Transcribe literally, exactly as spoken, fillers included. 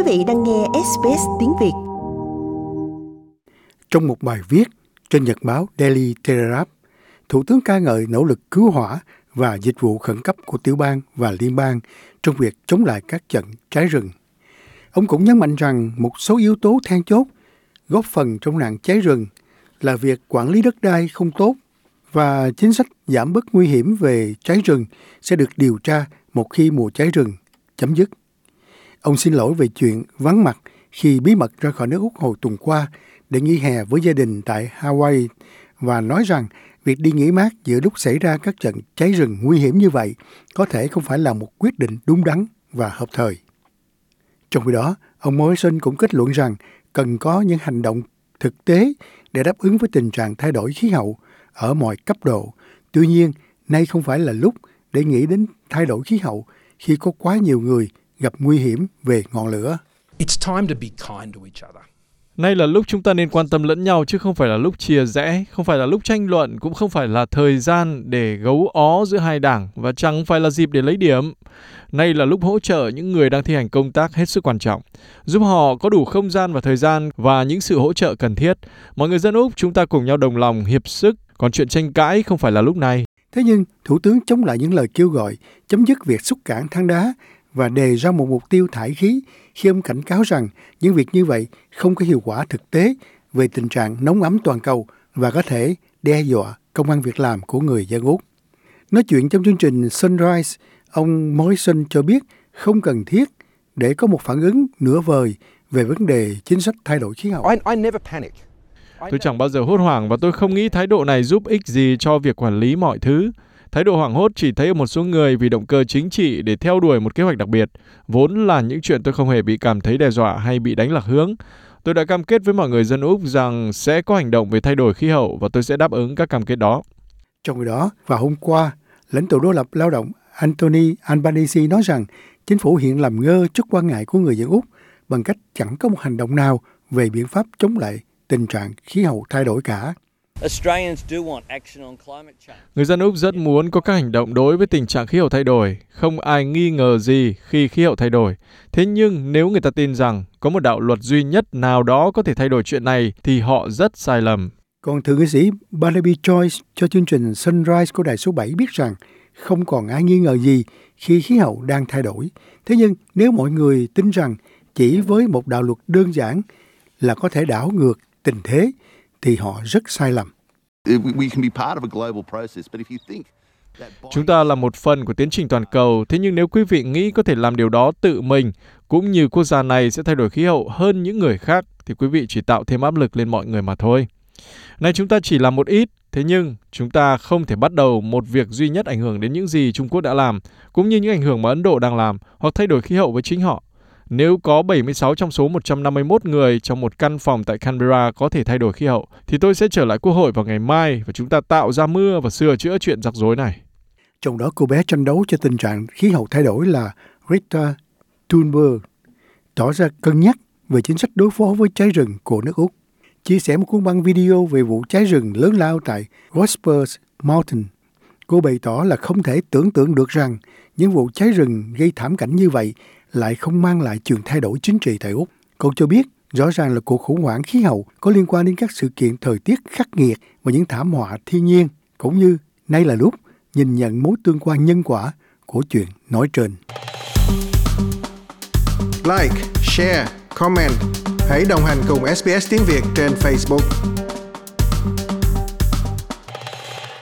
vị đang nghe ét bê ét tiếng Việt. Trong một bài viết trên nhật báo Daily Telegraph, Thủ tướng ca ngợi nỗ lực cứu hỏa và dịch vụ khẩn cấp của tiểu bang và liên bang trong việc chống lại các trận cháy rừng. Ông cũng nhấn mạnh rằng một số yếu tố then chốt góp phần trong nạn cháy rừng là việc quản lý đất đai không tốt và chính sách giảm bớt nguy hiểm về cháy rừng sẽ được điều tra một khi mùa cháy rừng chấm dứt. Ông xin lỗi về chuyện vắng mặt khi bí mật ra khỏi nước Úc hồi tuần qua để nghỉ hè với gia đình tại Hawaii và nói rằng việc đi nghỉ mát giữa lúc xảy ra các trận cháy rừng nguy hiểm như vậy có thể không phải là một quyết định đúng đắn và hợp thời. Trong khi đó, ông Morrison cũng kết luận rằng cần có những hành động thực tế để đáp ứng với tình trạng thay đổi khí hậu ở mọi cấp độ. Tuy nhiên, nay không phải là lúc để nghĩ đến thay đổi khí hậu khi có quá nhiều người gặp nguy hiểm về ngọn lửa. It's time to be kind to each other. Nay là lúc chúng ta nên quan tâm lẫn nhau chứ không phải là lúc chia rẽ, không phải là lúc tranh luận, cũng không phải là thời gian để gấu ó giữa hai đảng và chẳng phải là dịp để lấy điểm. Nay là lúc hỗ trợ những người đang thi hành công tác hết sức quan trọng, giúp họ có đủ không gian và thời gian và những sự hỗ trợ cần thiết. Mọi người dân Úc chúng ta cùng nhau đồng lòng hiệp sức, còn chuyện tranh cãi không phải là lúc này. Thế nhưng, Thủ tướng chống lại những lời kêu gọi chấm dứt việc xúc cảng than đá và đề ra một mục tiêu thải khí khi ông cảnh cáo rằng những việc như vậy không có hiệu quả thực tế về tình trạng nóng ấm toàn cầu và có thể đe dọa công ăn việc làm của người dân Úc. Nói chuyện trong chương trình Sunrise, ông Morrison cho biết không cần thiết để có một phản ứng nửa vời về vấn đề chính sách thay đổi khí hậu. I, I never panic. Tôi chẳng bao giờ hốt hoảng và tôi không nghĩ thái độ này giúp ích gì cho việc quản lý mọi thứ. Thái độ hoảng hốt chỉ thấy ở một số người vì động cơ chính trị để theo đuổi một kế hoạch đặc biệt, vốn là những chuyện tôi không hề bị cảm thấy đe dọa hay bị đánh lạc hướng. Tôi đã cam kết với mọi người dân Úc rằng sẽ có hành động về thay đổi khí hậu và tôi sẽ đáp ứng các cam kết đó. Trong khi đó, vào hôm qua, lãnh tụ đối lập lao động Anthony Albanese nói rằng chính phủ hiện làm ngơ trước quan ngại của người dân Úc bằng cách chẳng có một hành động nào về biện pháp chống lại tình trạng khí hậu thay đổi cả. Người dân Úc rất muốn có các hành động đối với tình trạng khí hậu thay đổi. Không ai nghi ngờ gì khi khí hậu thay đổi. Thế nhưng nếu người ta tin rằng có một đạo luật duy nhất nào đó có thể thay đổi chuyện này thì họ rất sai lầm. Còn thượng nghị sĩ Barnaby Joyce cho chương trình Sunrise của đài số bảy biết rằng không còn ai nghi ngờ gì khi khí hậu đang thay đổi. Thế nhưng nếu mọi người tin rằng chỉ với một đạo luật đơn giản là có thể đảo ngược tình thế thì họ rất sai lầm. Chúng ta là một phần của tiến trình toàn cầu, thế nhưng nếu quý vị nghĩ có thể làm điều đó tự mình, cũng như quốc gia này sẽ thay đổi khí hậu hơn những người khác, thì quý vị chỉ tạo thêm áp lực lên mọi người mà thôi. Này chúng ta chỉ làm một ít, thế nhưng chúng ta không thể bắt đầu một việc duy nhất ảnh hưởng đến những gì Trung Quốc đã làm, cũng như những ảnh hưởng mà Ấn Độ đang làm, hoặc thay đổi khí hậu với chính họ. Nếu có bảy mươi sáu trong số một trăm năm mươi mốt người trong một căn phòng tại Canberra có thể thay đổi khí hậu, thì tôi sẽ trở lại Quốc hội vào ngày mai và chúng ta tạo ra mưa và sửa chữa chuyện rắc rối này. Trong đó cô bé tranh đấu cho tình trạng khí hậu thay đổi là Greta Thunberg, tỏ ra cân nhắc về chính sách đối phó với cháy rừng của nước Úc. Chia sẻ một cuốn băng video về vụ cháy rừng lớn lao tại Rospers Mountain, cô bày tỏ là không thể tưởng tượng được rằng những vụ cháy rừng gây thảm cảnh như vậy lại không mang lại chuyện thay đổi chính trị tại Úc. Cô cho biết rõ ràng là cuộc khủng hoảng khí hậu có liên quan đến các sự kiện thời tiết khắc nghiệt và những thảm họa thiên nhiên, cũng như nay là lúc nhìn nhận mối tương quan nhân quả của chuyện nói trên. Like, share, comment. Hãy đồng hành cùng ét bê ét tiếng Việt trên Facebook.